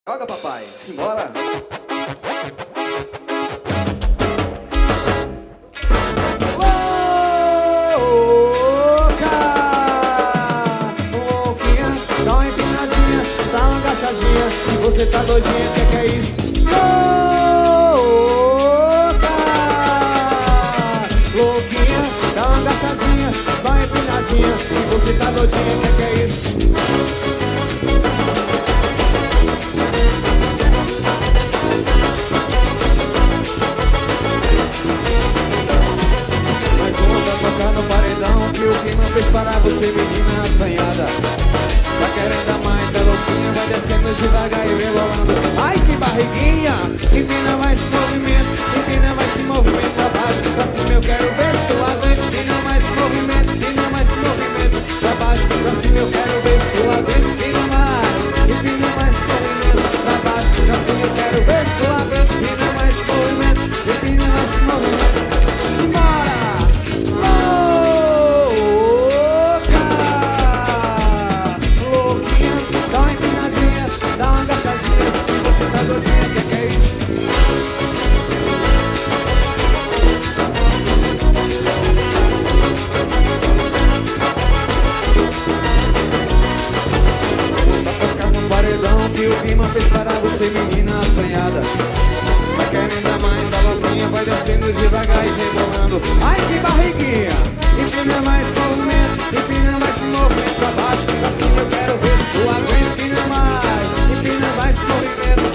Joga, papai, simbora! Louca, louquinha, dá uma empinadinha, dá uma agachadinha. Se você tá doidinha, que é isso? Louca, louquinha, dá uma agachadinha, dá uma empinadinha. Se você tá doidinha, que é isso? No paredão que o clima fez parar você, menina assanhada. Tá querendo a mãe, tá louquinha, vai descendo devagar e rebolando. Ai, que barriguinha, empina mais movimento, empina mais esse movimento pra baixo, pra cima eu quero ver se tu aguenta. Empina mais movimento, empina mais esse movimento pra baixo, pra cima eu quero ver se tu aguenta. Empina mais movimento pra baixo, pra cima eu quero ver se tu aguenta. Empina mais movimento, empina mais esse movimento. Simbora! Que é isso? Tá tocando um paredão que o clima fez parar você, menina assanhada. Tá querendo a mãe da louquinha, vai descendo devagar e rebolando. Ai, que barriguinha! Empina mais movimento, empina mais esse movimento pra baixo, pra cima eu quero ver se tu aguenta. Empina mais esse movimento